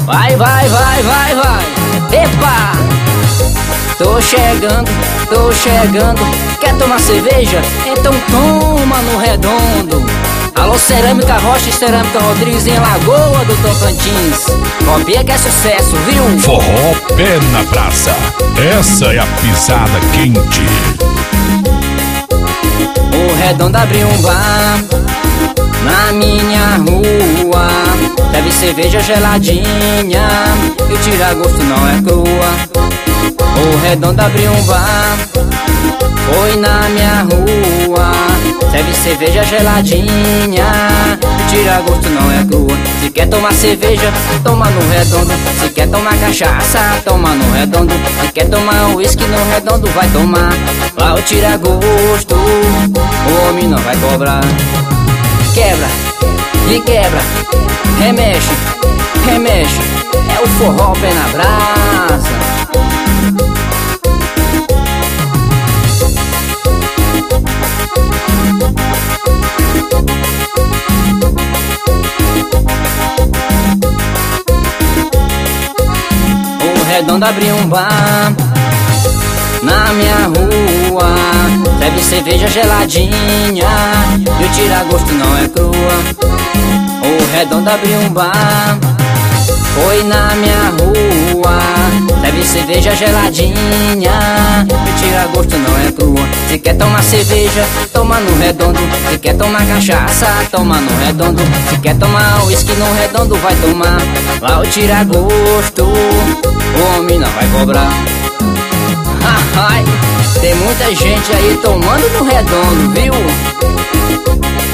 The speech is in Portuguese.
Vai, vai, vai, vai, vai. Epa! Tô chegando. Quer tomar cerveja? Então toma no Redondo. Alô, Cerâmica Rocha e Cerâmica Rodrigues em Lagoa do Tocantins. Copia que é sucesso, viu? Forró pé na praça. Essa é a pisada quente. O Redondo abriu um bar na minha rua. Bebe cerveja geladinha e o tira-gosto não é crua. O Redondo abriu um bar, foi na minha rua. Serve cerveja geladinha, o tira-gosto não é crua. Se quer tomar cerveja, toma no Redondo. Se quer tomar cachaça, toma no Redondo. Se quer tomar uísque no Redondo, vai tomar. Lá o tira-gosto, o homem não vai cobrar. Quebra, e quebra, remexe, remexe. É o forró pé na brasa. O Redondo abriu um bar na minha rua. Bebe cerveja geladinha e o tira-gosto não é crua. O Redondo abriu um bar, foi na minha rua. Bebe cerveja geladinha e o tira-gosto não é crua. Se quer tomar cerveja, toma no Redondo. Se quer tomar cachaça, toma no Redondo. Se quer tomar uísque no Redondo, vai tomar. Lá o tira-gosto, o homem não vai cobrar. Ai, tem muita gente aí tomando no Redondo, viu?